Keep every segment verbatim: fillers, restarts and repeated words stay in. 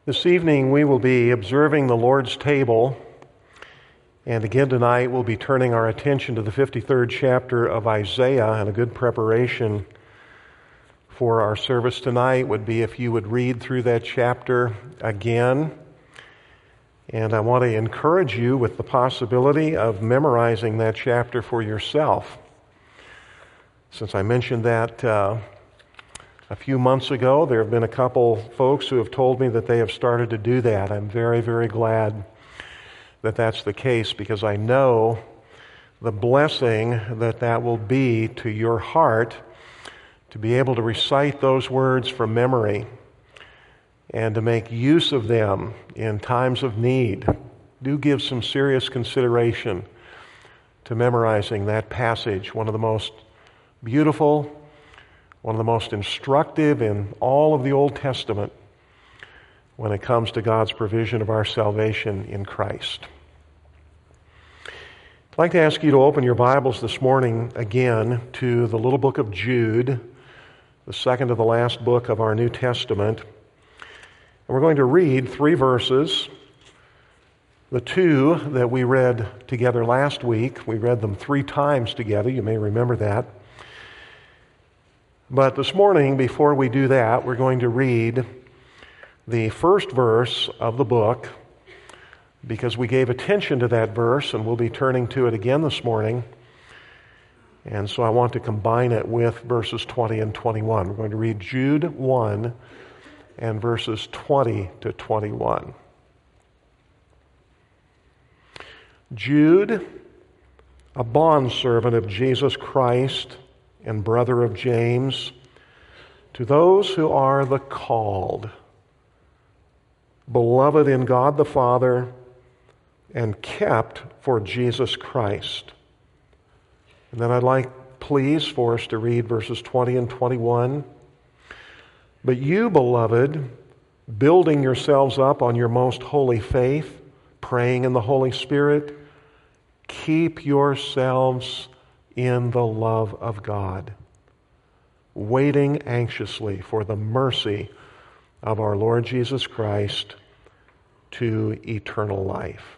This evening we will be observing the Lord's table, and again tonight we'll be turning our attention to the fifty-third chapter of Isaiah, and a good preparation for our service tonight would be if you would read through that chapter again. And I want to encourage you with the possibility of memorizing that chapter for yourself. Since I mentioned that uh, a few months ago, there have been a couple folks who have told me that they have started to do that. I'm very, very glad that that's the case, because I know the blessing that that will be to your heart to be able to recite those words from memory and to make use of them in times of need. Do give some serious consideration to memorizing that passage, one of the most beautiful, one of the most instructive in all of the Old Testament when it comes to God's provision of our salvation in Christ. I'd like to ask you to open your Bibles this morning again to the little book of Jude, the second to the last book of our New Testament. And we're going to read three verses. The two that we read together last week, we read them three times together. You may remember that. But this morning, before we do that, we're going to read the first verse of the book, because we gave attention to that verse, and we'll be turning to it again this morning. And so I want to combine it with verses twenty and twenty-one. We're going to read Jude one and verses twenty to twenty-one. Jude, a bondservant of Jesus Christ and brother of James, to those who are the called, beloved in God the Father, and kept for Jesus Christ. And then I'd like, please, for us to read verses twenty and twenty-one. But you, beloved, building yourselves up on your most holy faith, praying in the Holy Spirit, keep yourselves in the love of God, waiting anxiously for the mercy of our Lord Jesus Christ to eternal life.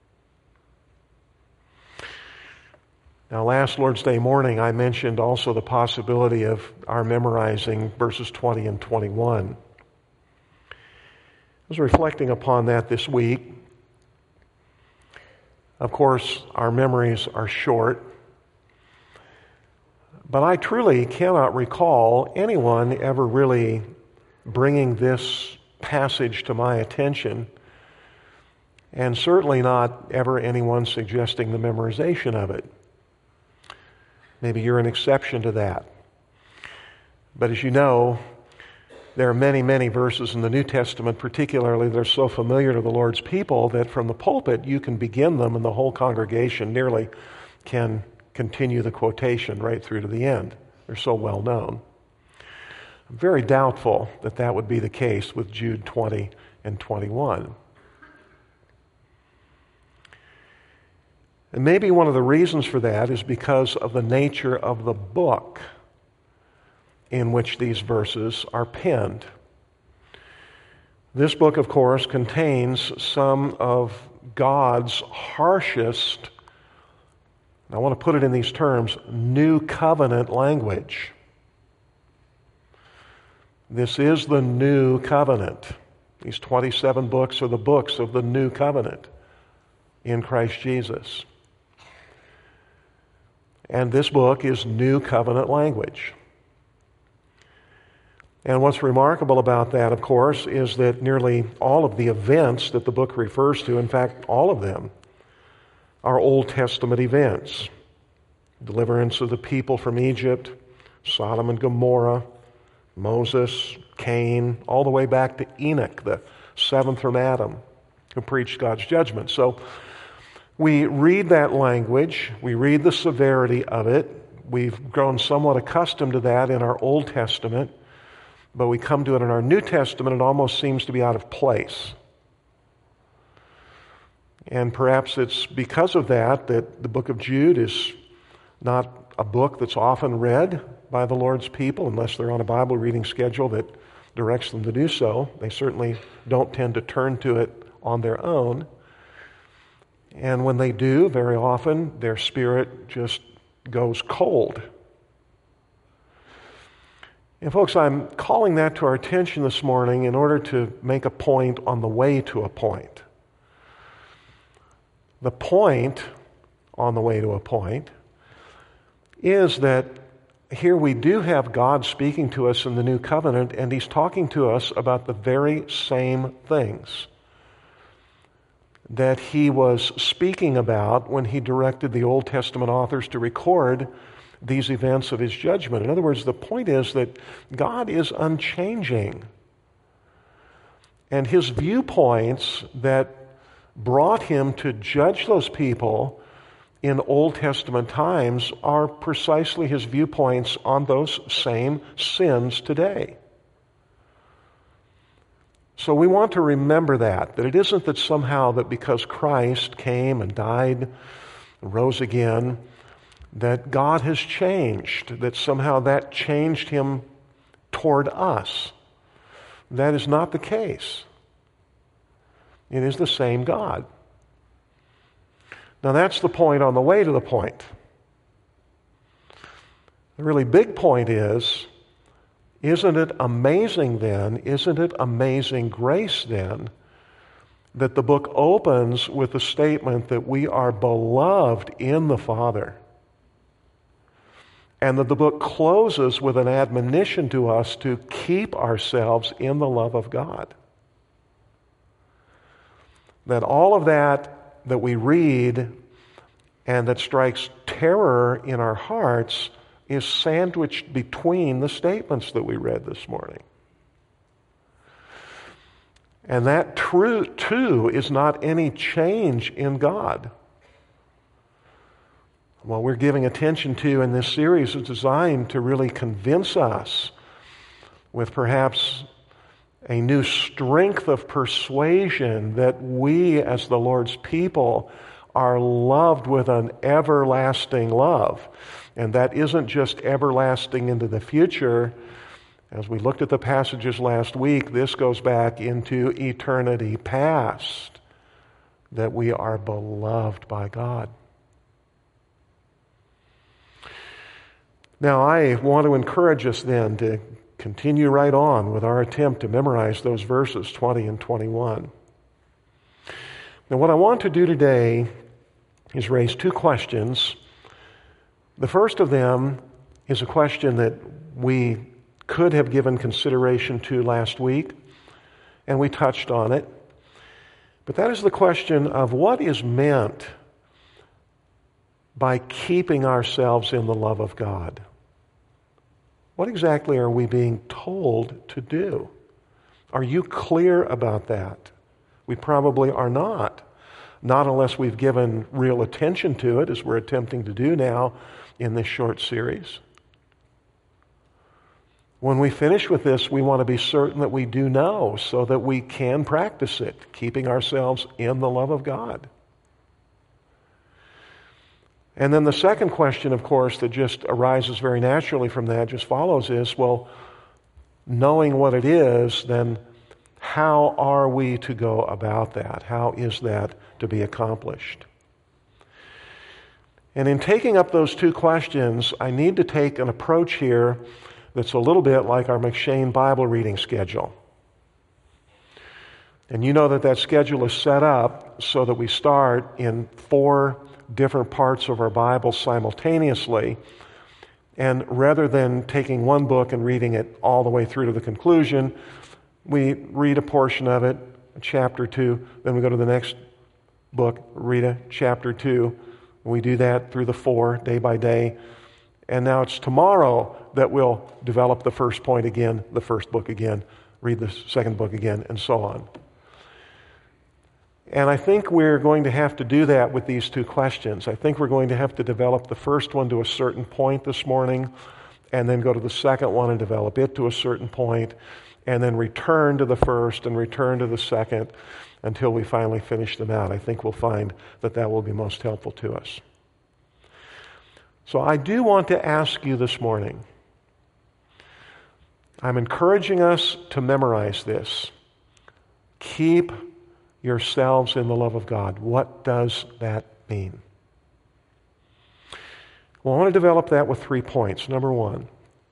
Now, last Lord's Day morning, I mentioned also the possibility of our memorizing verses twenty and twenty-one. I was reflecting upon that this week. Of course, our memories are short, but I truly cannot recall anyone ever really bringing this passage to my attention, and certainly not ever anyone suggesting the memorization of it. Maybe you're an exception to that. But as you know, there are many, many verses in the New Testament, particularly, that are so familiar to the Lord's people that from the pulpit you can begin them and the whole congregation nearly can continue the quotation right through to the end. They're so well known. I'm very doubtful that that would be the case with Jude twenty and twenty-one. And maybe one of the reasons for that is because of the nature of the book in which these verses are penned. This book, of course, contains some of God's harshest, I want to put it in these terms, new covenant language. This is the new covenant. These twenty-seven books are the books of the new covenant in Christ Jesus. And this book is new covenant language. And what's remarkable about that, of course, is that nearly all of the events that the book refers to, in fact, all of them, are Old Testament events. Deliverance of the people from Egypt, Sodom and Gomorrah, Moses, Cain, all the way back to Enoch, the seventh from Adam, who preached God's judgment. So we read that language, we read the severity of it. We've grown somewhat accustomed to that in our Old Testament, but we come to it in our New Testament, it almost seems to be out of place. And perhaps it's because of that that the book of Jude is not a book that's often read by the Lord's people, unless they're on a Bible reading schedule that directs them to do so. They certainly don't tend to turn to it on their own. And when they do, very often, their spirit just goes cold. And folks, I'm calling that to our attention this morning in order to make a point on the way to a point. The point on the way to a point is that here we do have God speaking to us in the new covenant, and he's talking to us about the very same things that he was speaking about when he directed the Old Testament authors to record these events of his judgment. In other words, the point is that God is unchanging. And his viewpoints that brought him to judge those people in Old Testament times are precisely his viewpoints on those same sins today. So we want to remember that, that it isn't that somehow that because Christ came and died and rose again, that God has changed, that somehow that changed him toward us. That is not the case. It is the same God. Now that's the point on the way to the point. The really big point is, isn't it amazing then, isn't it amazing grace then, that the book opens with the statement that we are beloved in the Father, and that the book closes with an admonition to us to keep ourselves in the love of God. That all of that that we read and that strikes terror in our hearts is sandwiched between the statements that we read this morning. And that true, too, is not any change in God. What we're giving attention to in this series is designed to really convince us with perhaps a new strength of persuasion that we as the Lord's people are loved with an everlasting love. And that isn't just everlasting into the future. As we looked at the passages last week, this goes back into eternity past, that we are beloved by God. Now, I want to encourage us then to continue right on with our attempt to memorize those verses twenty and twenty-one. Now, what I want to do today is raise two questions. The first of them is a question that we could have given consideration to last week, and we touched on it. But that is the question of what is meant by keeping ourselves in the love of God. What exactly are we being told to do? Are you clear about that? We probably are not. Not unless we've given real attention to it, as we're attempting to do now in this short series. When we finish with this, we want to be certain that we do know so that we can practice it, keeping ourselves in the love of God. And then the second question, of course, that just arises very naturally from that, just follows is, well, knowing what it is, then how are we to go about that? How is that to be accomplished? And in taking up those two questions, I need to take an approach here that's a little bit like our McShane Bible reading schedule. And you know that that schedule is set up so that we start in four different parts of our Bible simultaneously. And rather than taking one book and reading it all the way through to the conclusion, we read a portion of it, chapter two, then we go to the next book, read a chapter two. We do that through the four, day by day. And now it's tomorrow that we'll develop the first point again, the first book again, read the second book again, and so on. And I think we're going to have to do that with these two questions. I think we're going to have to develop the first one to a certain point this morning, and then go to the second one and develop it to a certain point, and then return to the first and return to the second until we finally finish them out. I think we'll find that that will be most helpful to us. So I do want to ask you this morning, I'm encouraging us to memorize this. Keep yourselves in the love of God. What does that mean? Well, I want to develop that with three points. Number one,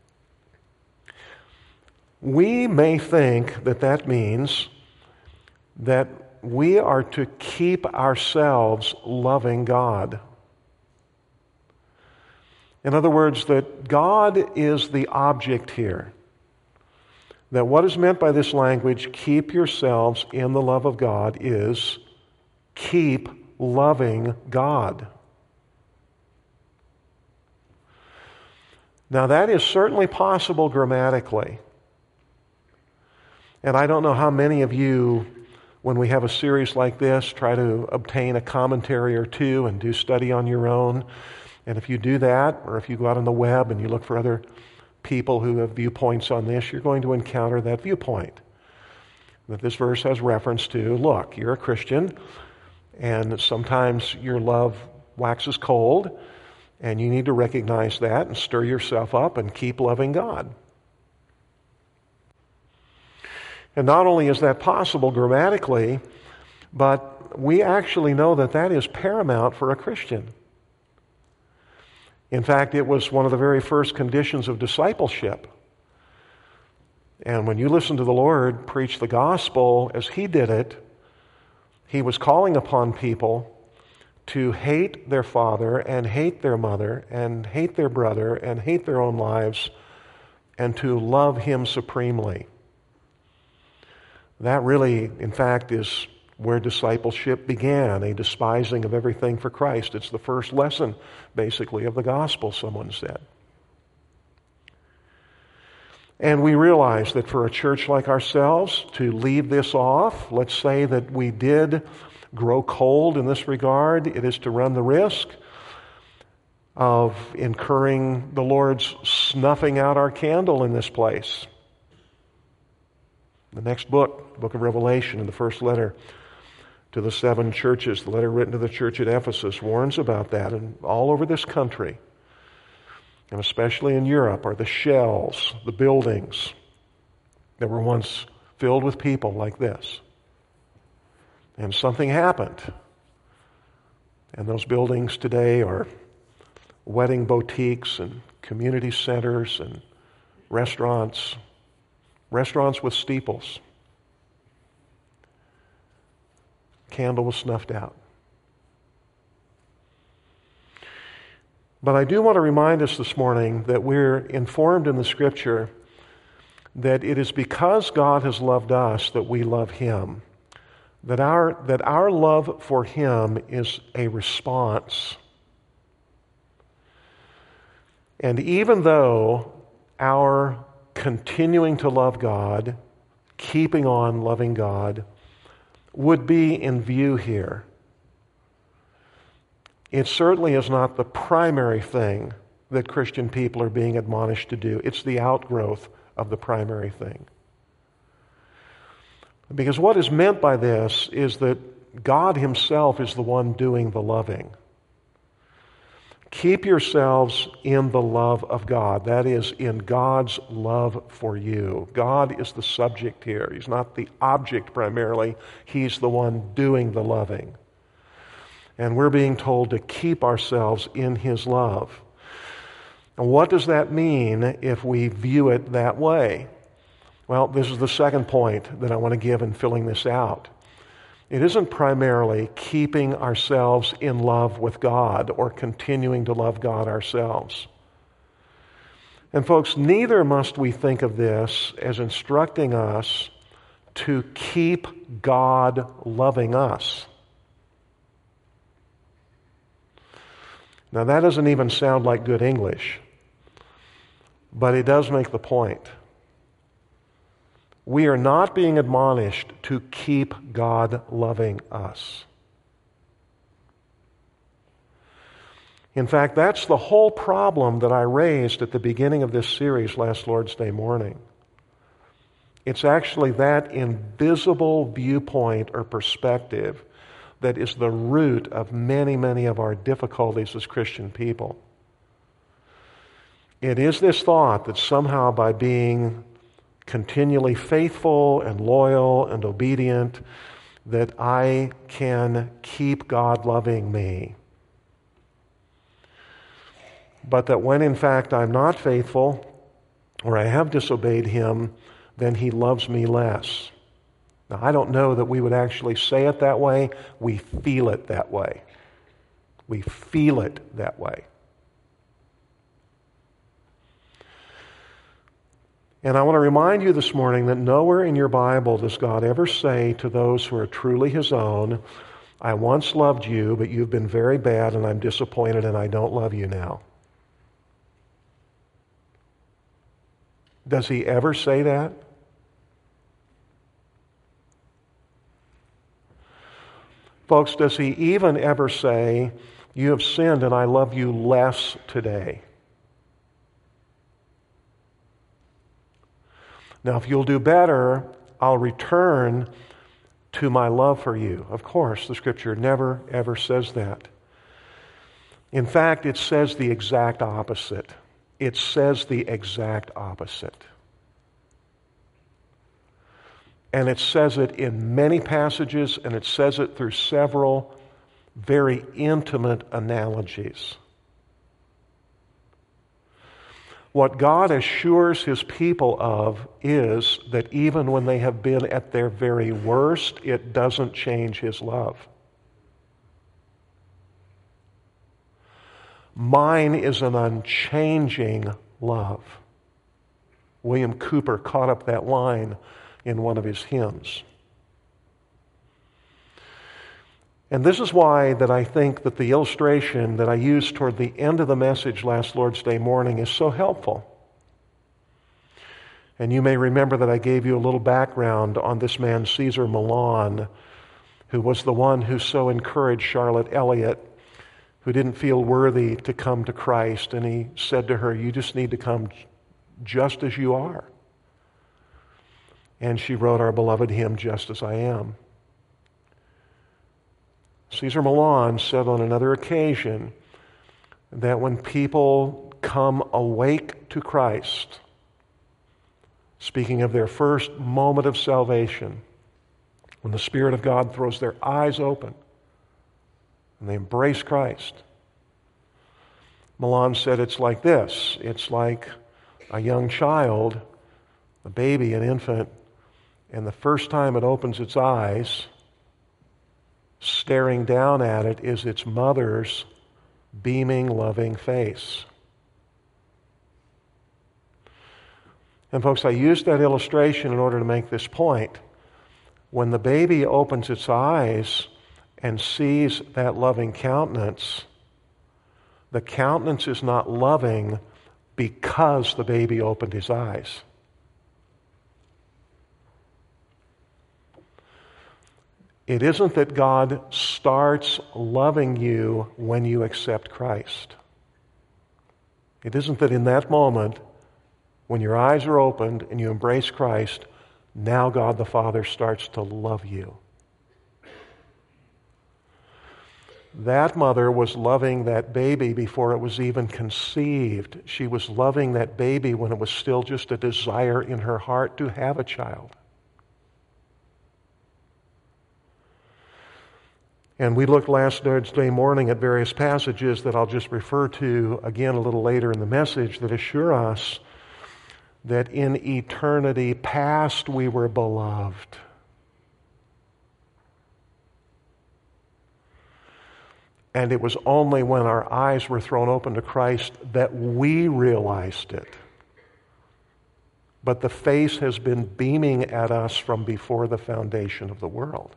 we may think that that means that we are to keep ourselves loving God. In other words, that God is the object here. That what is meant by this language, keep yourselves in the love of God, is keep loving God. Now that is certainly possible grammatically. And I don't know how many of you, when we have a series like this, try to obtain a commentary or two and do study on your own. And if you do that, or if you go out on the web and you look for other people who have viewpoints on this, you're going to encounter that viewpoint. That this verse has reference to, look, you're a Christian, and sometimes your love waxes cold, and you need to recognize that and stir yourself up and keep loving God. And not only is that possible grammatically, but we actually know that that is paramount for a Christian. In fact, it was one of the very first conditions of discipleship. And when you listen to the Lord preach the gospel as He did it, He was calling upon people to hate their father and hate their mother and hate their brother and hate their own lives and to love Him supremely. That really, in fact, is where discipleship began, a despising of everything for Christ. It's the first lesson, basically, of the gospel, someone said. And we realize that for a church like ourselves to leave this off, let's say that we did grow cold in this regard, it is to run the risk of incurring the Lord's snuffing out our candle in this place. The next book, the book of Revelation, in the first letter to the seven churches, the letter written to the church at Ephesus, warns about that. And all over this country, and especially in Europe, are the shells, the buildings that were once filled with people like this. And something happened. And those buildings today are wedding boutiques and community centers and restaurants, restaurants with steeples. Candle was snuffed out. But I do want to remind us this morning that we're informed in the Scripture that it is because God has loved us that we love Him. That our, that our love for Him is a response. And even though our continuing to love God, keeping on loving God, would be in view here, it certainly is not the primary thing that Christian people are being admonished to do. It's the outgrowth of the primary thing. Because what is meant by this is that God Himself is the one doing the loving. Keep yourselves in the love of God. That is, in God's love for you. God is the subject here. He's not the object primarily. He's the one doing the loving. And we're being told to keep ourselves in His love. And what does that mean if we view it that way? Well, this is the second point that I want to give in filling this out. It isn't primarily keeping ourselves in love with God or continuing to love God ourselves. And folks, neither must we think of this as instructing us to keep God loving us. Now that doesn't even sound like good English, but it does make the point. We are not being admonished to keep God loving us. In fact, that's the whole problem that I raised at the beginning of this series last Lord's Day morning. It's actually that invisible viewpoint or perspective that is the root of many, many of our difficulties as Christian people. It is this thought that somehow by being continually faithful and loyal and obedient, that I can keep God loving me. But that when in fact I'm not faithful, or I have disobeyed Him, then He loves me less. Now, I don't know that we would actually say it that way. We feel it that way. We feel it that way. And I want to remind you this morning that nowhere in your Bible does God ever say to those who are truly His own, I once loved you, but you've been very bad and I'm disappointed and I don't love you now. Does He ever say that? Folks, does He even ever say, you have sinned and I love you less today? Now, if you'll do better, I'll return to my love for you. Of course, the Scripture never, ever says that. In fact, it says the exact opposite. It says the exact opposite. And it says it in many passages, and it says it through several very intimate analogies. What God assures His people of is that even when they have been at their very worst, it doesn't change His love. Mine is an unchanging love. William Cooper caught up that line in one of his hymns. And this is why that I think that the illustration that I used toward the end of the message last Lord's Day morning is so helpful. And you may remember that I gave you a little background on this man, Cesar Millan, who was the one who so encouraged Charlotte Elliott, who didn't feel worthy to come to Christ. And he said to her, you just need to come just as you are. And she wrote our beloved hymn, Just As I Am. Cesar Millan said on another occasion that when people come awake to Christ, speaking of their first moment of salvation, when the Spirit of God throws their eyes open and they embrace Christ, Millan said it's like this. It's like a young child, a baby, an infant, and the first time it opens its eyes, staring down at it is its mother's beaming, loving face. And folks, I used that illustration in order to make this point. When the baby opens its eyes and sees that loving countenance, the countenance is not loving because the baby opened his eyes. It isn't that God starts loving you when you accept Christ. It isn't that in that moment, when your eyes are opened and you embrace Christ, now God the Father starts to love you. That mother was loving that baby before it was even conceived. She was loving that baby when it was still just a desire in her heart to have a child. And we looked last Thursday morning at various passages that I'll just refer to again a little later in the message that assure us that in eternity past we were beloved. And it was only when our eyes were thrown open to Christ that we realized it. But the face has been beaming at us from before the foundation of the world.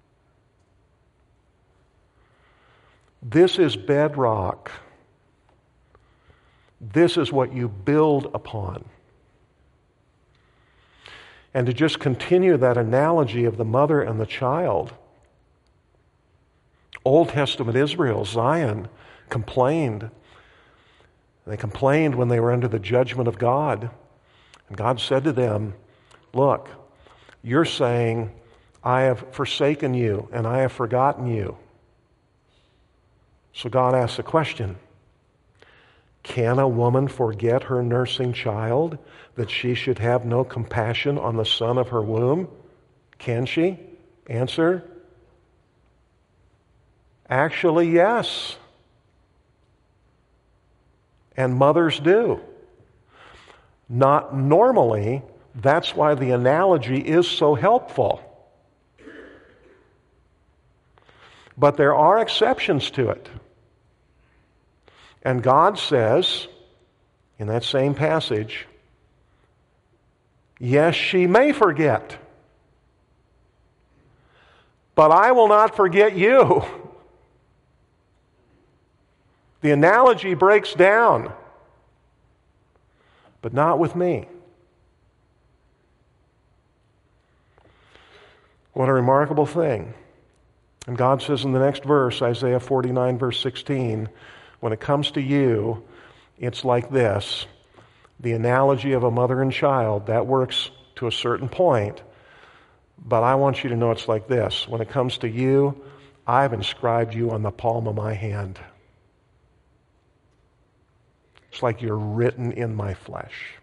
This is bedrock. This is what you build upon. And to just continue that analogy of the mother and the child, Old Testament Israel, Zion, complained. They complained when they were under the judgment of God. And God said to them, look, you're saying, I have forsaken you and I have forgotten you. So God asks a question. Can a woman forget her nursing child, that she should have no compassion on the son of her womb? Can she? Answer: actually, yes. And mothers do. Not normally. That's why the analogy is so helpful. But there are exceptions to it. And God says, in that same passage, yes, she may forget, but I will not forget you. The analogy breaks down, but not with me. What a remarkable thing. And God says in the next verse, Isaiah forty-nine, verse sixteen, when it comes to you, it's like this. The analogy of a mother and child, that works to a certain point. But I want you to know it's like this. When it comes to you, I've inscribed you on the palm of my hand. It's like you're written in my flesh.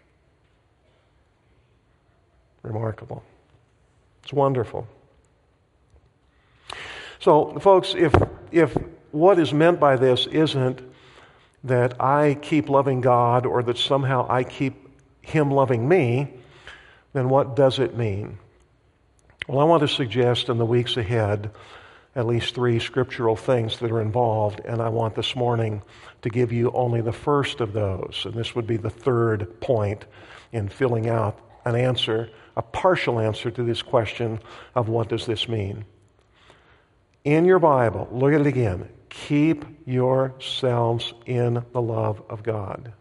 Remarkable. It's wonderful. So, folks, if if what is meant by this isn't that I keep loving God or that somehow I keep Him loving me, then what does it mean? Well, I want to suggest in the weeks ahead at least three scriptural things that are involved, and I want this morning to give you only the first of those, and this would be the third point in filling out an answer, a partial answer to this question of what does this mean. In your Bible, look at it again. Keep yourselves in the love of God.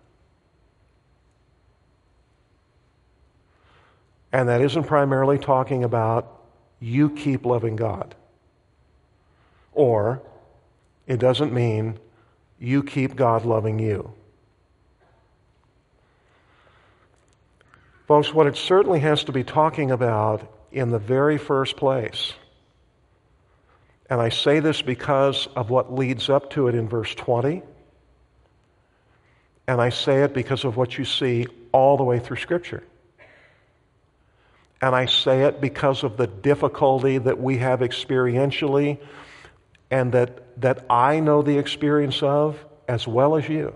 And that isn't primarily talking about you keep loving God. Or it doesn't mean you keep God loving you. Folks, what it certainly has to be talking about in the very first place, and I say this because of what leads up to it in verse twenty, and I say it because of what you see all the way through Scripture. And I say it because of the difficulty that we have experientially and that, that I know the experience of as well as you.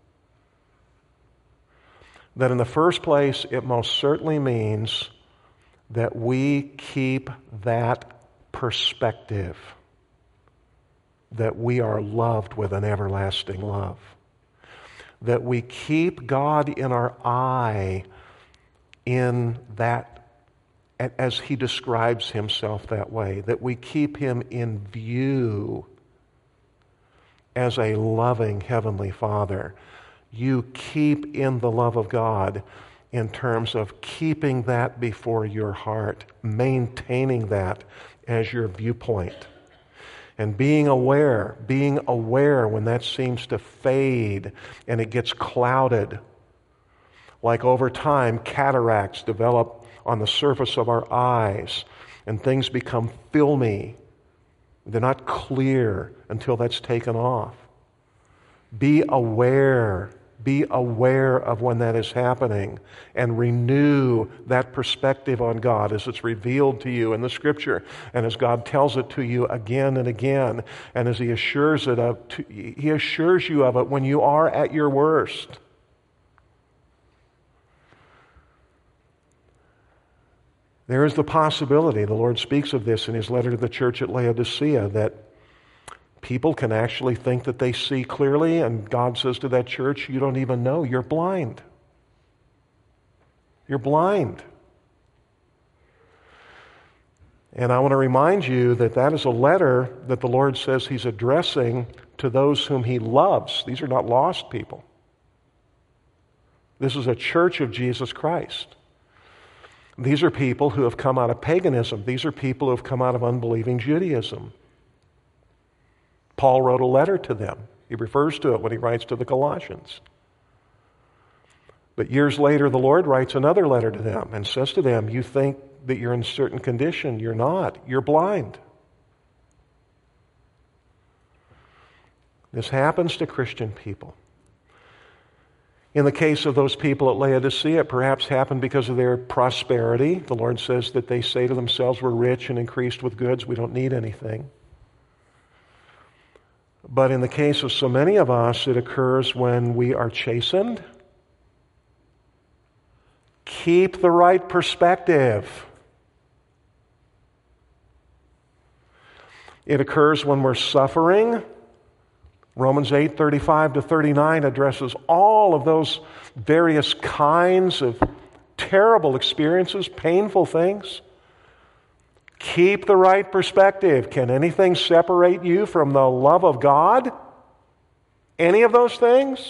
That in the first place, it most certainly means that we keep that perspective, that we are loved with an everlasting love. That we keep God in our eye in that, as He describes Himself that way. That we keep Him in view as a loving Heavenly Father. You keep in the love of God in terms of keeping that before your heart, maintaining that as your viewpoint. And being aware, being aware when that seems to fade and it gets clouded. Like over time, cataracts develop on the surface of our eyes and things become filmy. They're not clear until that's taken off. Be aware. Be aware of when that is happening and renew that perspective on God as it's revealed to you in the Scripture and as God tells it to you again and again and as He assures it of, He assures you of it when you are at your worst. There is the possibility, the Lord speaks of this in His letter to the church at Laodicea, that people can actually think that they see clearly, and God says to that church, you don't even know, you're blind. You're blind. And I want to remind you that that is a letter that the Lord says He's addressing to those whom He loves. These are not lost people. This is a church of Jesus Christ. These are people who have come out of paganism. These are people who have come out of unbelieving Judaism. Paul wrote a letter to them. He refers to it when he writes to the Colossians. But years later, the Lord writes another letter to them and says to them, you think that you're in a certain condition. You're not. You're blind. This happens to Christian people. In the case of those people at Laodicea, it perhaps happened because of their prosperity. The Lord says that they say to themselves, we're rich and increased with goods, we don't need anything. But in the case of so many of us, it occurs when we are chastened. Keep the right perspective. It occurs when we're suffering. Romans eight, thirty-five to thirty-nine addresses all of those various kinds of terrible experiences, painful things. Keep the right perspective. Can anything separate you from the love of God? Any of those things?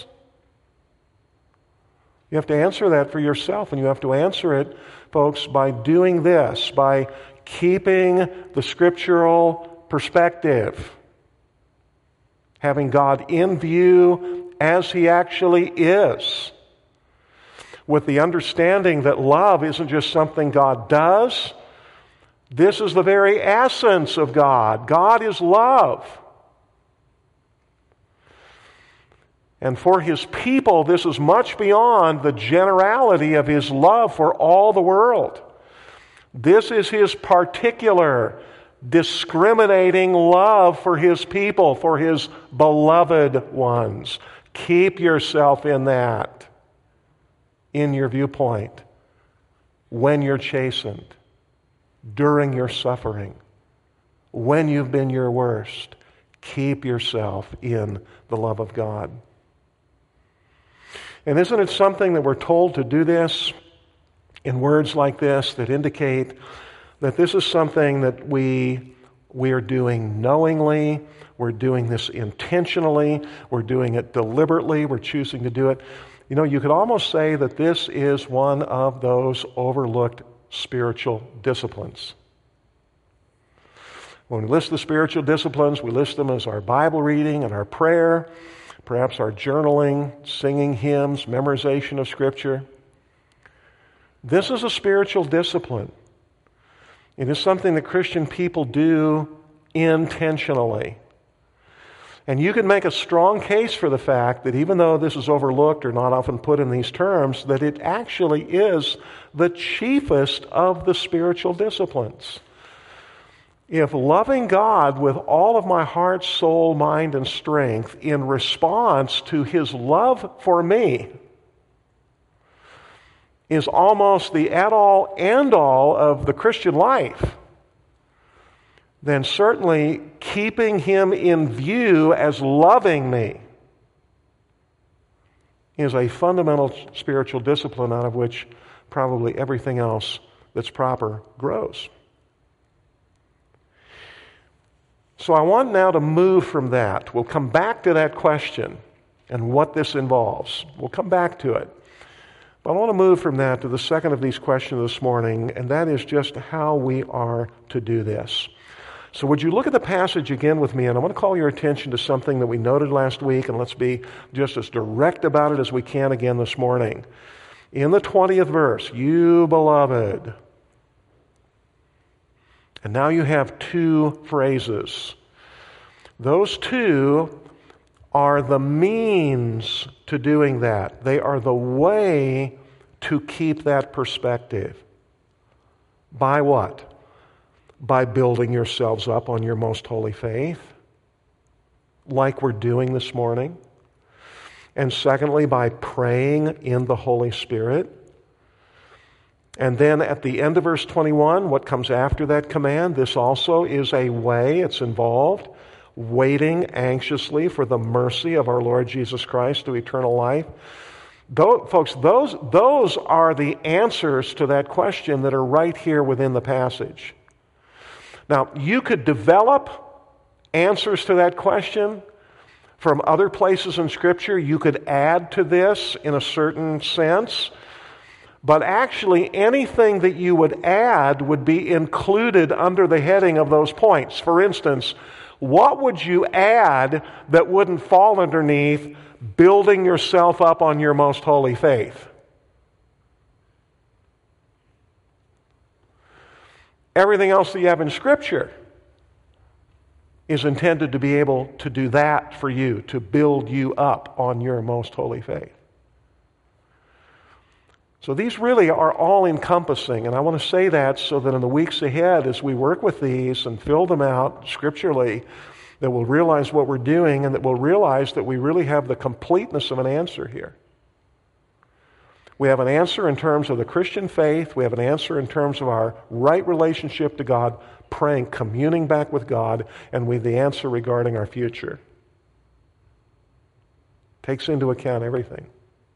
You have to answer that for yourself, and you have to answer it, folks, by doing this, by keeping the scriptural perspective. Having God in view as He actually is. With the understanding that love isn't just something God does. This is the very essence of God. God is love. And for His people, this is much beyond the generality of His love for all the world. This is His particular, discriminating love for His people, for His beloved ones. Keep yourself in that, in your viewpoint, when you're chastened, during your suffering, when you've been your worst. Keep yourself in the love of God. And isn't it something that we're told to do this in words like this that indicate that this is something that we, we are doing knowingly, we're doing this intentionally, we're doing it deliberately, we're choosing to do it. You know, you could almost say that this is one of those overlooked spiritual disciplines. When we list the spiritual disciplines, we list them as our Bible reading and our prayer, perhaps our journaling, singing hymns, memorization of Scripture. This is a spiritual discipline. It is something that Christian people do intentionally. And you can make a strong case for the fact that even though this is overlooked or not often put in these terms, that it actually is the chiefest of the spiritual disciplines. If loving God with all of my heart, soul, mind, and strength in response to His love for me is almost the at-all, end-all of the Christian life, then certainly keeping Him in view as loving me is a fundamental spiritual discipline out of which probably everything else that's proper grows. So I want now to move from that. We'll come back to that question and what this involves. We'll come back to it. But I want to move from that to the second of these questions this morning, and that is just how we are to do this. So would you look at the passage again with me, and I want to call your attention to something that we noted last week, and let's be just as direct about it as we can again this morning. In the twentieth verse, you beloved. And now you have two phrases. Those two are the means to doing that. They are the way to keep that perspective. By what? By building yourselves up on your most holy faith, like we're doing this morning. And secondly, by praying in the Holy Spirit. And then at the end of verse twenty-one, what comes after that command? This also is a way, it's involved, waiting anxiously for the mercy of our Lord Jesus Christ to eternal life. Those, folks, those, those are the answers to that question that are right here within the passage. Now, you could develop answers to that question from other places in Scripture. You could add to this in a certain sense. But actually, anything that you would add would be included under the heading of those points. For instance, what would you add that wouldn't fall underneath building yourself up on your most holy faith? Everything else that you have in Scripture is intended to be able to do that for you, to build you up on your most holy faith. So these really are all-encompassing, and I want to say that so that in the weeks ahead, as we work with these and fill them out scripturally, that we'll realize what we're doing and that we'll realize that we really have the completeness of an answer here. We have an answer in terms of the Christian faith. We have an answer in terms of our right relationship to God, praying, communing back with God, and we have the answer regarding our future. Takes into account everything.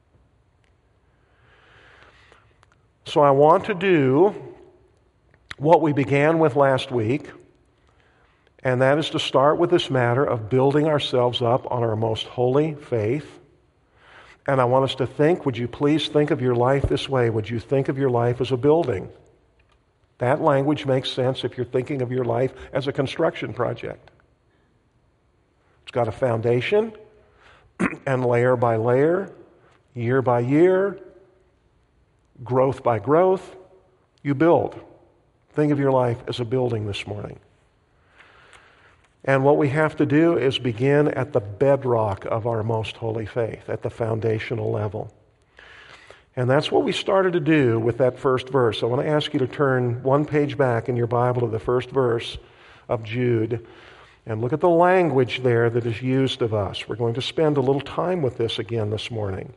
So I want to do what we began with last week, and that is to start with this matter of building ourselves up on our most holy faith. And I want us to think, would you please think of your life this way? Would you think of your life as a building? That language makes sense if you're thinking of your life as a construction project. It's got a foundation, and layer by layer, year by year, growth by growth, you build. Think of your life as a building this morning. And what we have to do is begin at the bedrock of our most holy faith, at the foundational level. And that's what we started to do with that first verse. I want to ask you to turn one page back in your Bible to the first verse of Jude and look at the language there that is used of us. We're going to spend a little time with this again this morning.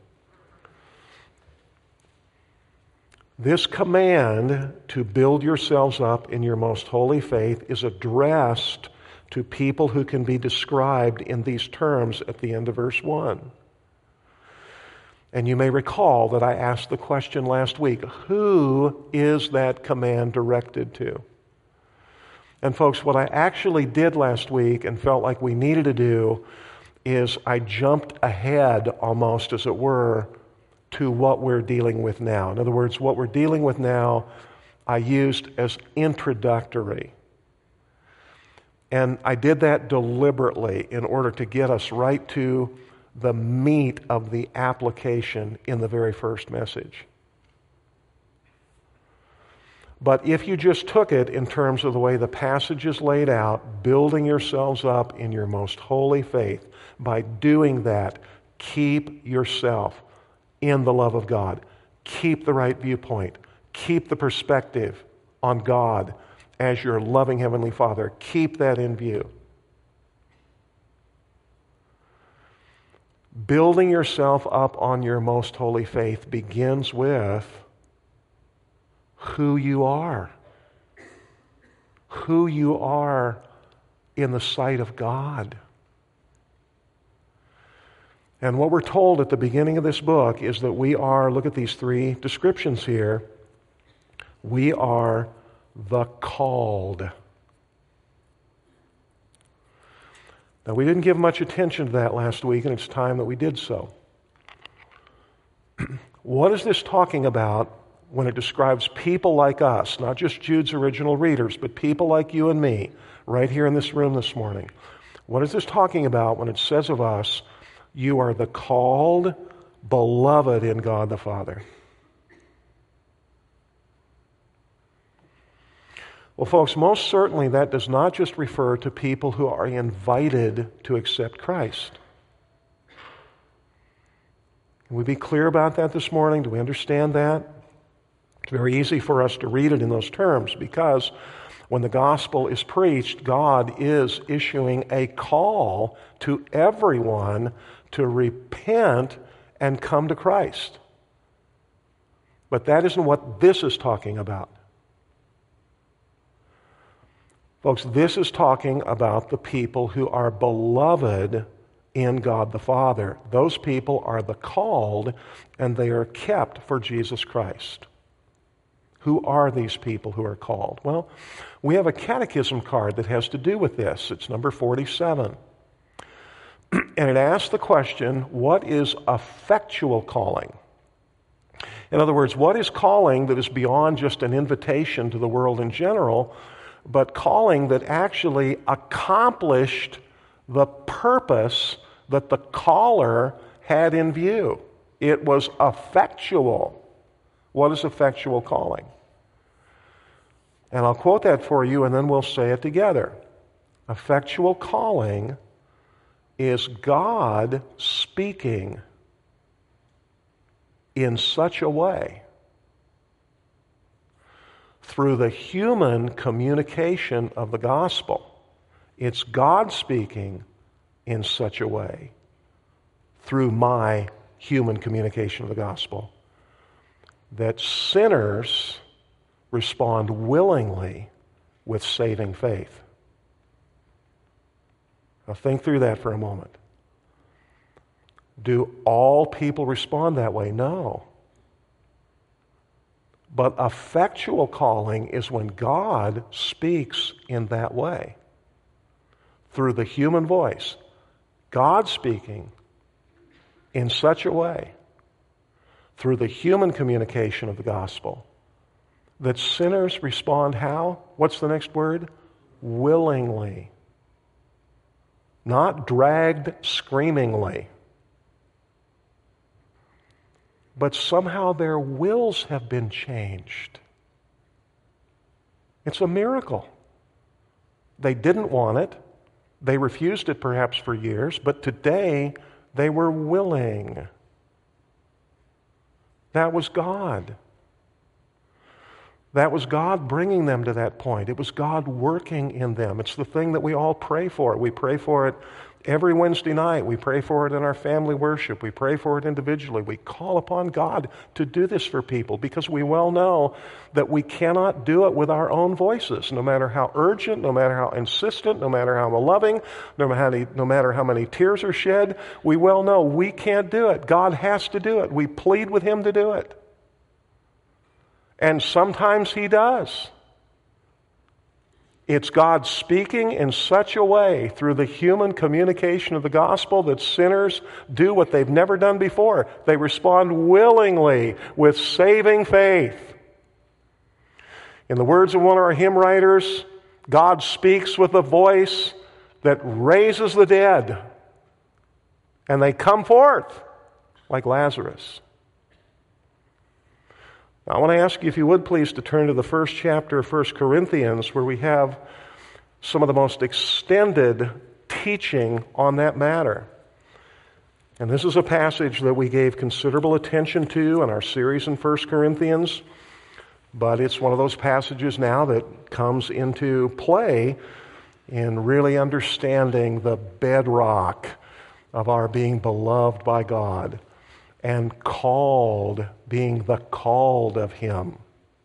This command to build yourselves up in your most holy faith is addressed to people who can be described in these terms at the end of verse one. And you may recall that I asked the question last week, who is that command directed to? And folks, what I actually did last week and felt like we needed to do is I jumped ahead almost, as it were, to what we're dealing with now. In other words, what we're dealing with now, I used as introductory. And I did that deliberately in order to get us right to the meat of the application in the very first message. But if you just took it in terms of the way the passage is laid out, building yourselves up in your most holy faith, by doing that, keep yourself in the love of God. Keep the right viewpoint. Keep the perspective on God as your loving Heavenly Father. Keep that in view. Building yourself up on your most holy faith begins with who you are. Who you are in the sight of God. And what we're told at the beginning of this book is that we are, look at these three descriptions here, we are the called. Now, we didn't give much attention to that last week, and it's time that we did so. What is this talking about when it describes people like us, not just Jude's original readers, but people like you and me, right here in this room this morning? What is this talking about when it says of us, you are the called, beloved in God the Father? Well, folks, most certainly that does not just refer to people who are invited to accept Christ. Can we be clear about that this morning? Do we understand that? It's very easy for us to read it in those terms because when the gospel is preached, God is issuing a call to everyone to repent and come to Christ. But that isn't what this is talking about. Folks, this is talking about the people who are beloved in God the Father. Those people are the called, and they are kept for Jesus Christ. Who are these people who are called? Well, we have a catechism card that has to do with this. It's number forty-seven. And it asks the question, what is effectual calling? In other words, what is calling that is beyond just an invitation to the world in general, but calling that actually accomplished the purpose that the caller had in view? It was effectual. What is effectual calling? And I'll quote that for you, and then we'll say it together. Effectual calling is God speaking in such a way through the human communication of the gospel. It's God speaking in such a way through my human communication of the gospel that sinners respond willingly with saving faith. Now think through that for a moment. Do all people respond that way? No. But effectual calling is when God speaks in that way, through the human voice. God speaking in such a way, through the human communication of the gospel, that sinners respond how? What's the next word? Willingly. Not dragged screamingly. But somehow their wills have been changed. It's a miracle. They didn't want it. They refused it perhaps for years, but today they were willing. That was God. That was God bringing them to that point. It was God working in them. It's the thing that we all pray for. We pray for it every Wednesday night. We pray for it in our family worship. We pray for it individually. We call upon God to do this for people because we well know that we cannot do it with our own voices, no matter how urgent, no matter how insistent, no matter how loving, no matter how many, no matter how many tears are shed. We well know we can't do it. God has to do it. We plead with Him to do it. And sometimes He does. It's God speaking in such a way through the human communication of the gospel that sinners do what they've never done before. They respond willingly with saving faith. In the words of one of our hymn writers, God speaks with a voice that raises the dead, and they come forth like Lazarus. Now, I want to ask you, if you would please, to turn to the first chapter of First Corinthians, where we have some of the most extended teaching on that matter. And this is a passage that we gave considerable attention to in our series in First Corinthians, but it's one of those passages now that comes into play in really understanding the bedrock of our being beloved by God and called, being the called of Him.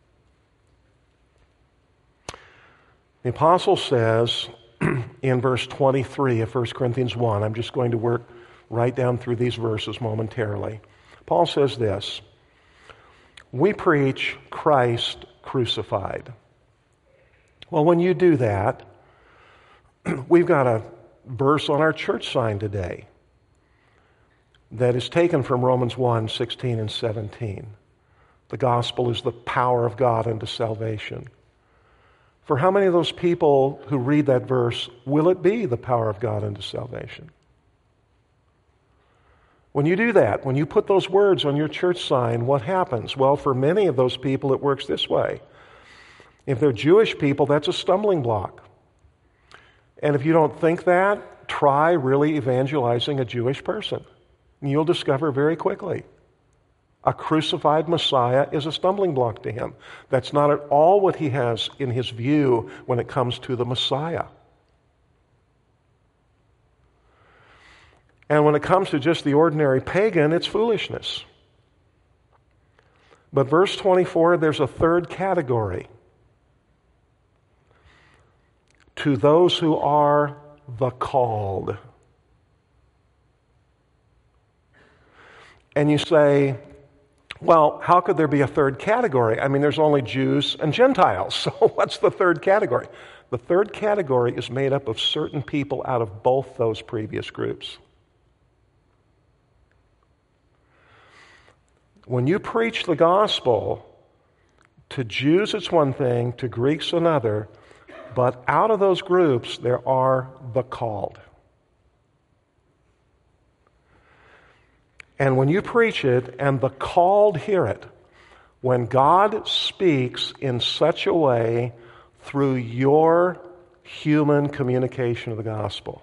The apostle says in verse twenty-three of First Corinthians one, I'm just going to work right down through these verses momentarily. Paul says this: we preach Christ crucified. Well, when you do that, we've got a verse on our church sign today that is taken from Romans one, sixteen and seventeen. The gospel is the power of God unto salvation. For how many of those people who read that verse will it be the power of God unto salvation? When you do that, when you put those words on your church sign, what happens? Well, for many of those people, it works this way. If they're Jewish people, that's a stumbling block. And if you don't think that, try really evangelizing a Jewish person. And you'll discover very quickly a crucified Messiah is a stumbling block to him. That's not at all what he has in his view when it comes to the Messiah. And when it comes to just the ordinary pagan, it's foolishness. But verse twenty-four, there's a third category. To those who are the called. And you say, well, how could there be a third category? I mean, there's only Jews and Gentiles, so what's the third category? The third category is made up of certain people out of both those previous groups. When you preach the gospel, to Jews it's one thing, to Greeks another, but out of those groups there are the called. And when you preach it and the called hear it, when God speaks in such a way through your human communication of the gospel,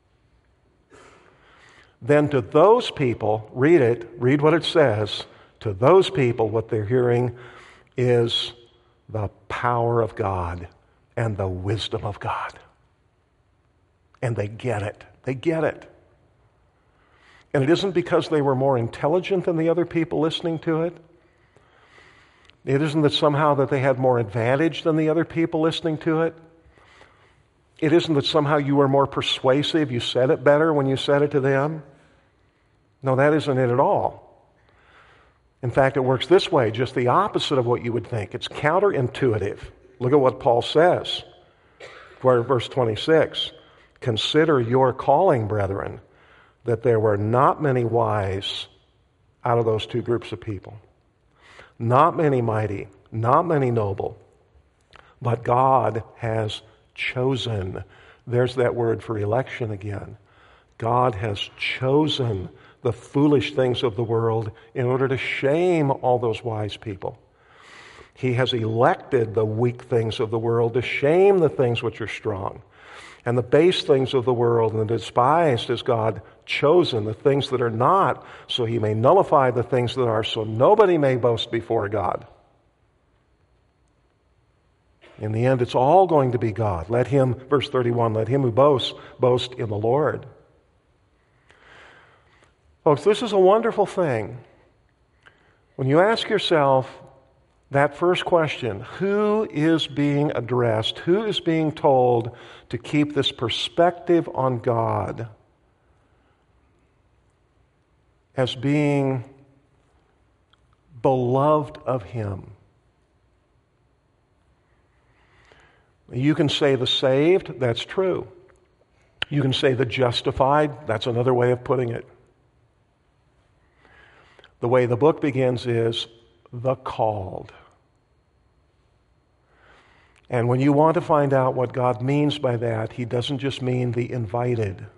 then to those people, read it, read what it says, to those people what they're hearing is the power of God and the wisdom of God. And they get it. They get it. And it isn't because they were more intelligent than the other people listening to it. It isn't that somehow that they had more advantage than the other people listening to it. It isn't that somehow you were more persuasive, you said it better when you said it to them. No, that isn't it at all. In fact, it works this way, just the opposite of what you would think. It's counterintuitive. Look at what Paul says. Verse twenty-six, consider your calling, brethren, that there were not many wise out of those two groups of people. Not many mighty, not many noble, but God has chosen. There's that word for election again. God has chosen the foolish things of the world in order to shame all those wise people. He has elected the weak things of the world to shame the things which are strong. And the base things of the world and the despised has God chosen, the things that are not, so he may nullify the things that are, so nobody may boast before God. In the end, it's all going to be God. Let him, verse thirty-one, let him who boasts, boast in the Lord. Folks, this is a wonderful thing. When you ask yourself that first question, who is being addressed? Who is being told to keep this perspective on God as being beloved of him? You can say the saved, that's true. You can say the justified, that's another way of putting it. The way the book begins is the called. And when you want to find out what God means by that, he doesn't just mean the invited.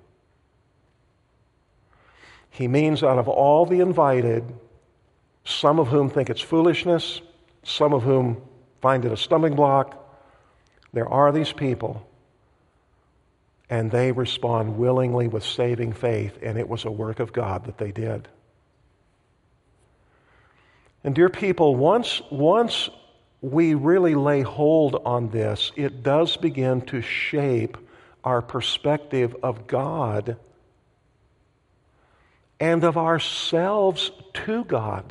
He means out of all the invited, some of whom think it's foolishness, some of whom find it a stumbling block, there are these people, and they respond willingly with saving faith, and it was a work of God that they did. And dear people, once, once we really lay hold on this, it does begin to shape our perspective of God and of ourselves to God.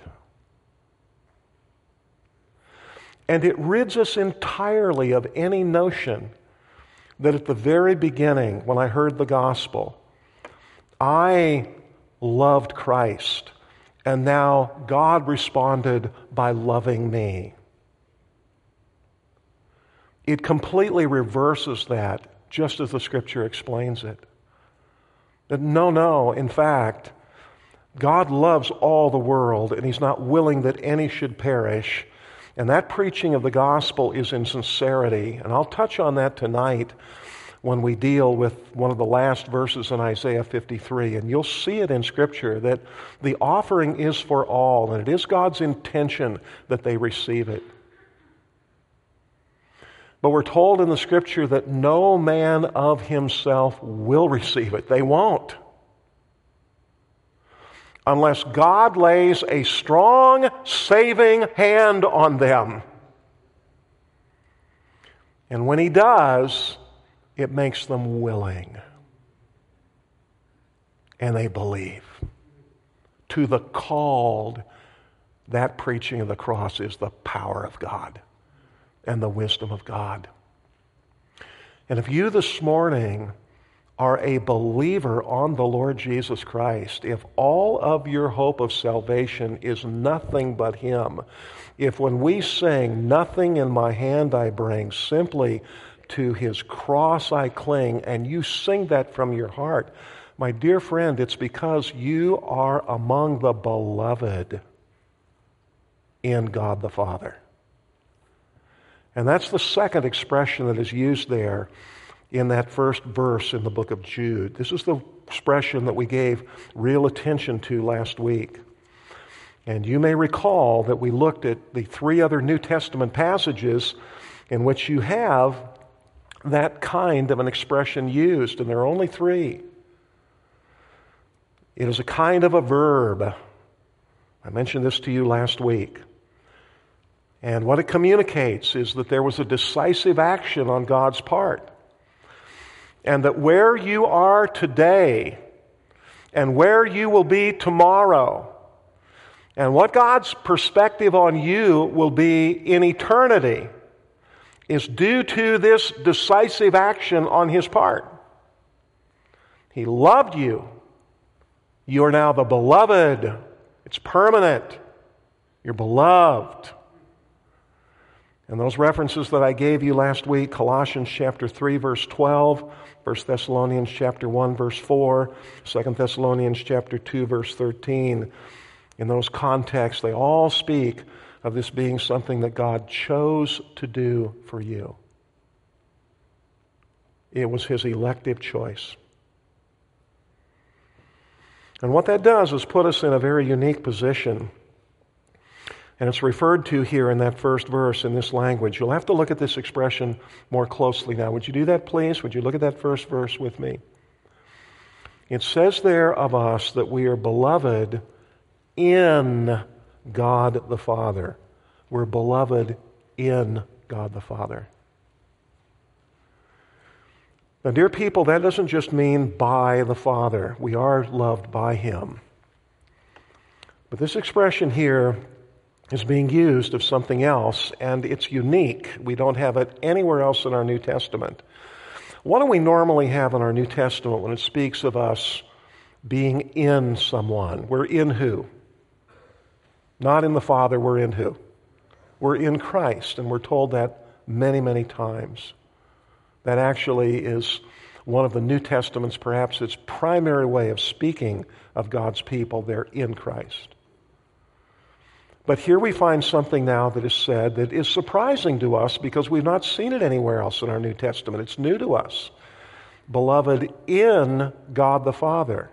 And it rids us entirely of any notion that at the very beginning, when I heard the gospel, I loved Christ, and now God responded by loving me. It completely reverses that, just as the Scripture explains it. That no, no, in fact, God loves all the world, and he's not willing that any should perish. And that preaching of the gospel is in sincerity. And I'll touch on that tonight when we deal with one of the last verses in Isaiah fifty-three. And you'll see it in Scripture that the offering is for all, and it is God's intention that they receive it. But we're told in the Scripture that no man of himself will receive it. They won't. Unless God lays a strong, saving hand on them. And when he does, it makes them willing. And they believe. To the called, that preaching of the cross is the power of God and the wisdom of God. And if you this morning are a believer on the Lord Jesus Christ, if all of your hope of salvation is nothing but him, if when we sing, nothing in my hand I bring, simply to his cross I cling, and you sing that from your heart, my dear friend, it's because you are among the beloved in God the Father. And that's the second expression that is used there in that first verse in the book of Jude. This is the expression that we gave real attention to last week. And you may recall that we looked at the three other New Testament passages in which you have that kind of an expression used, and there are only three. It is a kind of a verb. I mentioned this to you last week. And what it communicates is that there was a decisive action on God's part. And that where you are today and where you will be tomorrow and what God's perspective on you will be in eternity is due to this decisive action on His part. He loved you. You are now the beloved. It's permanent. You're beloved. And those references that I gave you last week, Colossians chapter three, verse twelve, First Thessalonians chapter one, verse four, Second Thessalonians chapter two, verse thirteen, in those contexts, they all speak of this being something that God chose to do for you. It was His elective choice. And what that does is put us in a very unique position. And it's referred to here in that first verse in this language. You'll have to look at this expression more closely now. Would you do that, please? Would you look at that first verse with me? It says there of us that we are beloved in God the Father. We're beloved in God the Father. Now, dear people, that doesn't just mean by the Father. We are loved by Him. But this expression here is being used of something else, and it's unique. We don't have it anywhere else in our New Testament. What do we normally have in our New Testament when it speaks of us being in someone? We're in who? Not in the Father, we're in who? We're in Christ, and we're told that many, many times. That actually is one of the New Testament's, perhaps its primary way of speaking of God's people. They're in Christ. But here we find something now that is said that is surprising to us because we've not seen it anywhere else in our New Testament. It's new to us. Beloved in God the Father.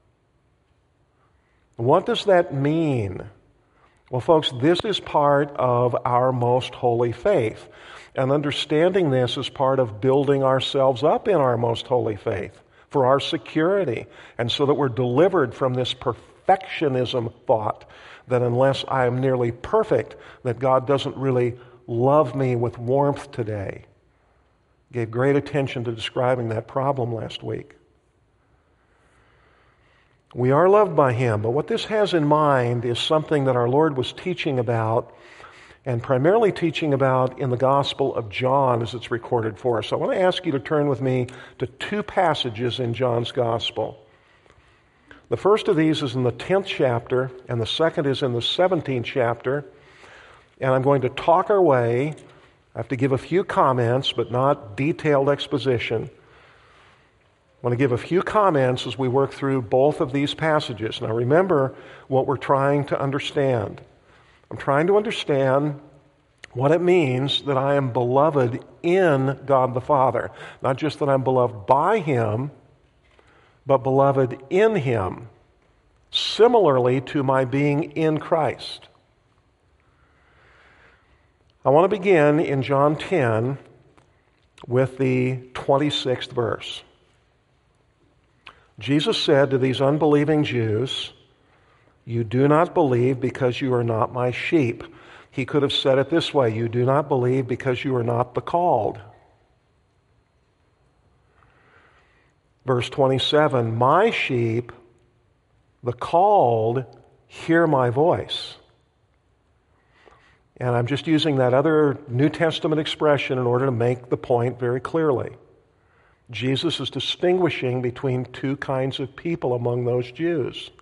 What does that mean? Well, folks, this is part of our most holy faith. And understanding this is part of building ourselves up in our most holy faith for our security, and so that we're delivered from this perfectionism thought that unless I am nearly perfect, that God doesn't really love me with warmth today. Gave great attention to describing that problem last week. We are loved by Him, but what this has in mind is something that our Lord was teaching about, and primarily teaching about in the Gospel of John as it's recorded for us. So I want to ask you to turn with me to two passages in John's Gospel. The first of these is in the tenth chapter, and the second is in the seventeenth chapter. And I'm going to talk our way. I have to give a few comments, but not detailed exposition. I want to give a few comments as we work through both of these passages. Now remember what we're trying to understand. I'm trying to understand what it means that I am beloved in God the Father. Not just that I'm beloved by Him, but beloved in Him, similarly to my being in Christ. I want to begin in John ten with the twenty-sixth verse. Jesus said to these unbelieving Jews, "You do not believe because you are not my sheep." He could have said it this way, "You do not believe because you are not the called." Verse twenty-seven, "My sheep, the called, hear my voice." And I'm just using that other New Testament expression in order to make the point very clearly. Jesus is distinguishing between two kinds of people among those Jews.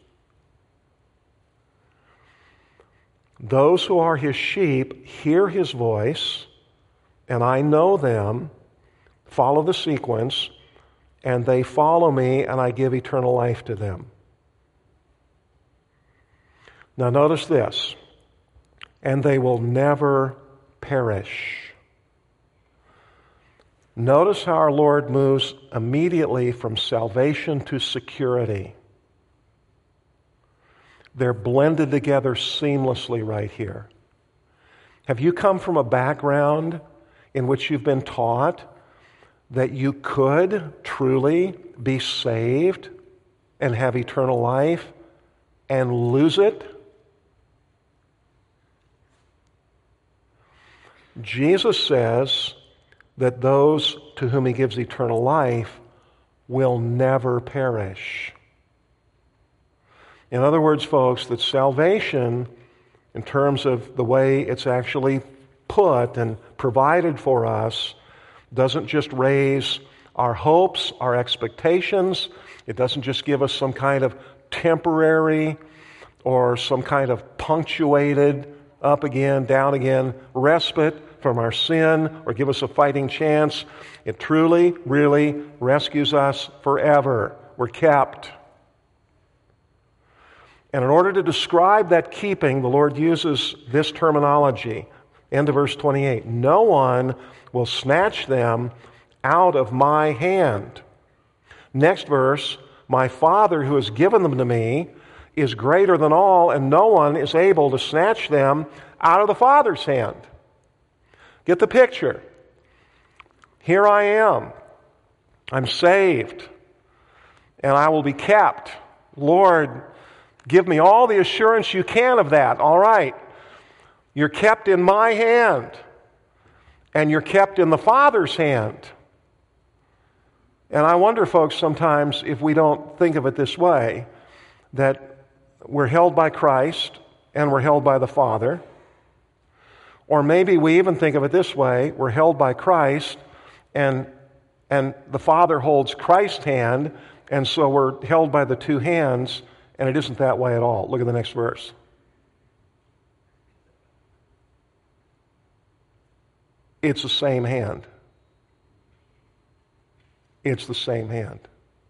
Those who are His sheep hear His voice, and I know them, follow the sequence, and they follow me, and I give eternal life to them. Now notice this, and they will never perish. Notice how our Lord moves immediately from salvation to security. They're blended together seamlessly right here. Have you come from a background in which you've been taught that you could truly be saved and have eternal life and lose it? Jesus says that those to whom he gives eternal life will never perish. In other words, folks, that salvation, in terms of the way it's actually put and provided for us, doesn't just raise our hopes, our expectations. It doesn't just give us some kind of temporary or some kind of punctuated up again, down again respite from our sin or give us a fighting chance. It truly, really rescues us forever. We're kept. And in order to describe that keeping, the Lord uses this terminology. End of verse twenty-eight. No one will snatch them out of my hand. Next verse, my Father who has given them to me is greater than all, and no one is able to snatch them out of the Father's hand. Get the picture. Here I am. I'm saved, and I will be kept. Lord, give me all the assurance you can of that. All right. You're kept in my hand, and you're kept in the Father's hand. And I wonder, folks, sometimes if we don't think of it this way, that we're held by Christ and we're held by the Father. Or maybe we even think of it this way, we're held by Christ and, and the Father holds Christ's hand, and so we're held by the two hands, and it isn't that way at all. Look at the next verse. It's the same hand. It's the same hand.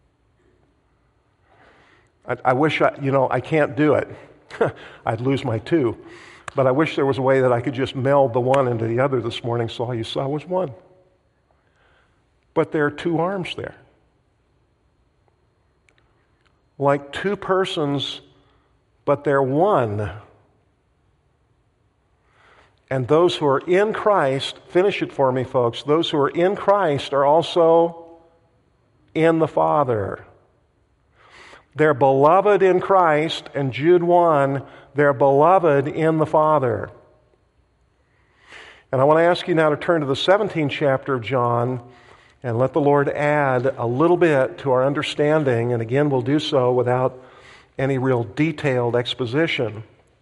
I, I wish I, you know, I can't do it. I'd lose my two. But I wish there was a way that I could just meld the one into the other this morning so all you saw was one. But there are two arms there. Like two persons, but they're one. And those who are in Christ, finish it for me, folks, those who are in Christ are also in the Father. They're beloved in Christ, and Jude one, they're beloved in the Father. And I want to ask you now to turn to the seventeenth chapter of John and let the Lord add a little bit to our understanding, and again, we'll do so without any real detailed exposition.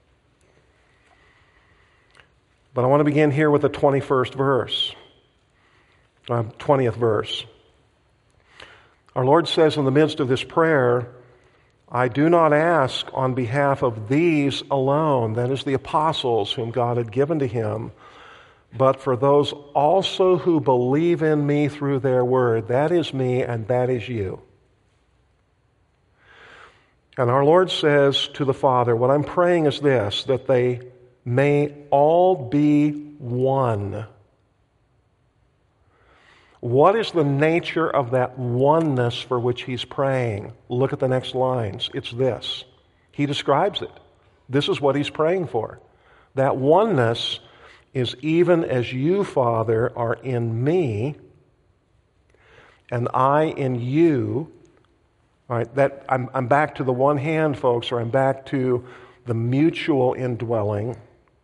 But I want to begin here with the twenty-first verse, uh, twentieth verse. Our Lord says in the midst of this prayer, I do not ask on behalf of these alone, that is the apostles whom God had given to him, but for those also who believe in me through their word. That is me and that is you. And our Lord says to the Father, what I'm praying is this, that they may all be one. What is the nature of that oneness for which he's praying? Look at the next lines. It's this. He describes it. This is what he's praying for. That oneness is even as you, Father, are in me, and I in you. All right, that I'm, I'm back to the one hand, folks, or I'm back to the mutual indwelling.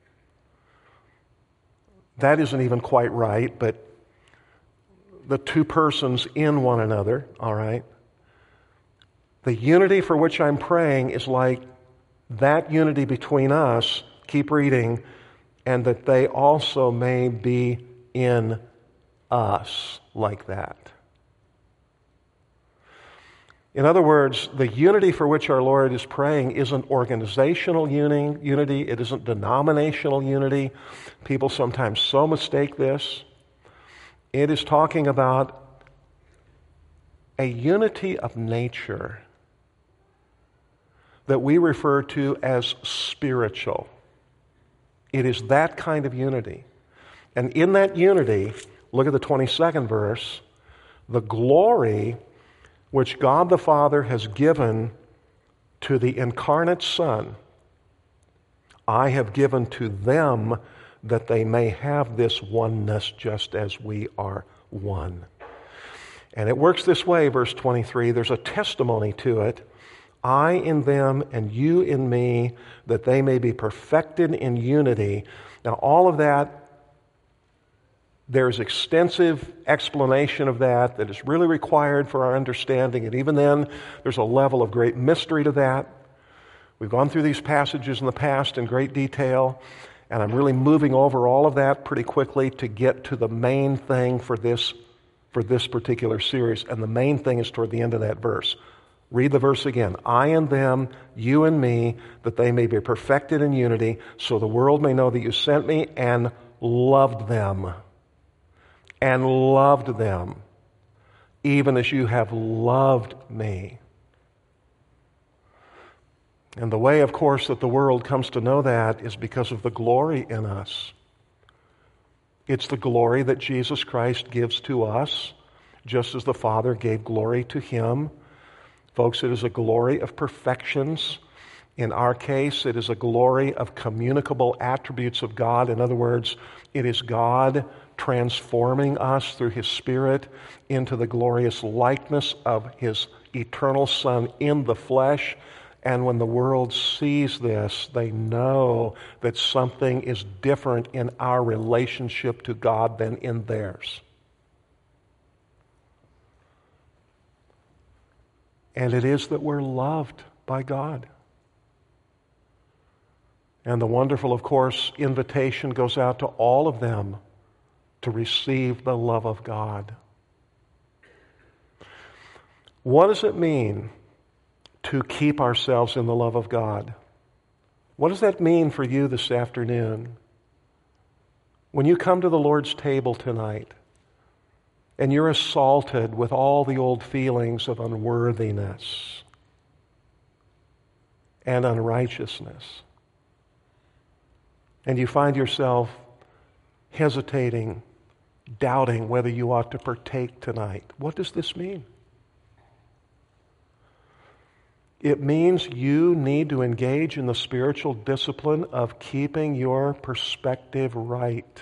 That isn't even quite right, but the two persons in one another, all right? The unity for which I'm praying is like that unity between us, keep reading, and that they also may be in us like that. In other words, the unity for which our Lord is praying isn't organizational uni- unity, it isn't denominational unity. People sometimes so mistake this. It is talking about a unity of nature that we refer to as spiritual. It is that kind of unity. And in that unity, look at the twenty-second verse, the glory which God the Father has given to the incarnate Son, I have given to them that they may have this oneness just as we are one. And it works this way, verse twenty-three, there's a testimony to it. I in them and you in me, that they may be perfected in unity. Now all of that There's extensive explanation of that that is really required for our understanding, and even then, there's a level of great mystery to that. We've gone through these passages in the past in great detail, and I'm really moving over all of that pretty quickly to get to the main thing for this, for this particular series, and the main thing is toward the end of that verse. Read the verse again. I and them, you and me, that they may be perfected in unity, so the world may know that you sent me and loved them. And loved them, even as you have loved me. And the way, of course, that the world comes to know that is because of the glory in us. It's the glory that Jesus Christ gives to us, just as the Father gave glory to him. Folks, it is a glory of perfections. In our case, it is a glory of communicable attributes of God. In other words, it is God transforming us through his Spirit into the glorious likeness of his eternal Son in the flesh. And when the world sees this, they know that something is different in our relationship to God than in theirs. And it is that we're loved by God. And the wonderful, of course, invitation goes out to all of them to receive the love of God. What does it mean to keep ourselves in the love of God? What does that mean for you this afternoon? When you come to the Lord's table tonight and you're assaulted with all the old feelings of unworthiness and unrighteousness, and you find yourself hesitating, doubting whether you ought to partake tonight. What does this mean? It means you need to engage in the spiritual discipline of keeping your perspective right.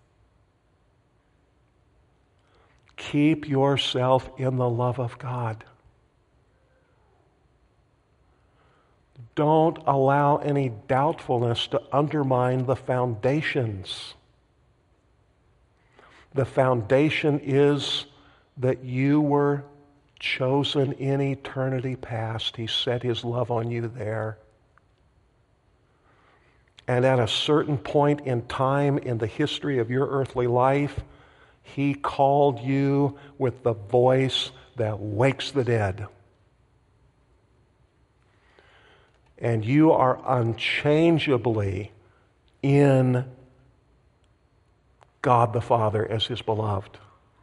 Keep yourself in the love of God. Don't allow any doubtfulness to undermine the foundations. The foundation is that you were chosen in eternity past. He set his love on you there. And at a certain point in time in the history of your earthly life, he called you with the voice that wakes the dead. And you are unchangeably in God the Father as his beloved.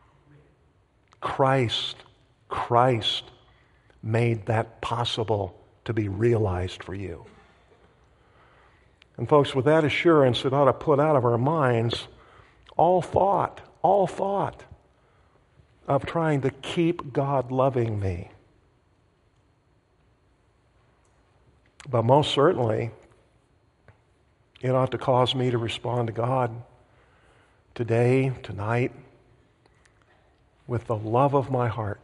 Christ, Christ made that possible to be realized for you. And folks, with that assurance, it ought to put out of our minds all thought, all thought of trying to keep God loving me. But most certainly, it ought to cause me to respond to God today, tonight, with the love of my heart.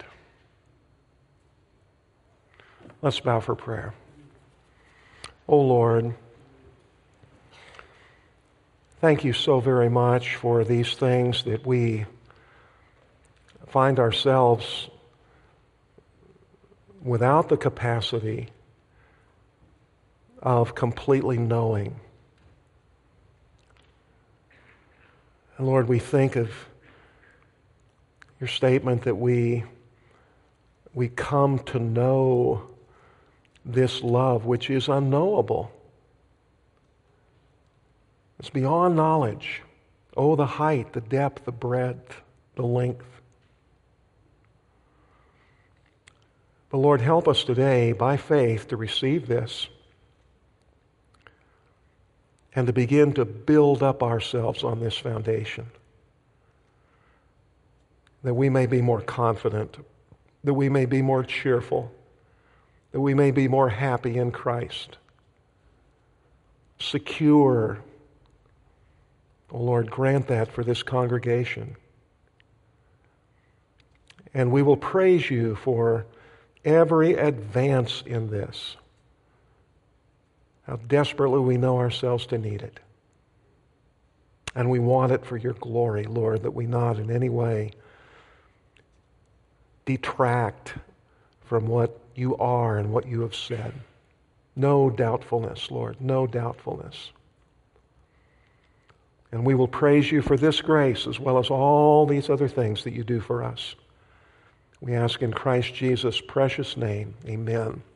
Let's bow for prayer. Oh Lord, thank you so very much for these things that we find ourselves without the capacity of completely knowing. And Lord, we think of your statement that we, we come to know this love which is unknowable. It's beyond knowledge. Oh, the height, the depth, the breadth, the length. But Lord, help us today by faith to receive this and to begin to build up ourselves on this foundation, that we may be more confident, that we may be more cheerful, that we may be more happy in Christ, secure. Oh Lord, grant that for this congregation. And we will praise you for every advance in this. How desperately we know ourselves to need it. And we want it for your glory, Lord, that we not in any way detract from what you are and what you have said. No doubtfulness, Lord, no doubtfulness. And we will praise you for this grace as well as all these other things that you do for us. We ask in Christ Jesus' precious name, amen.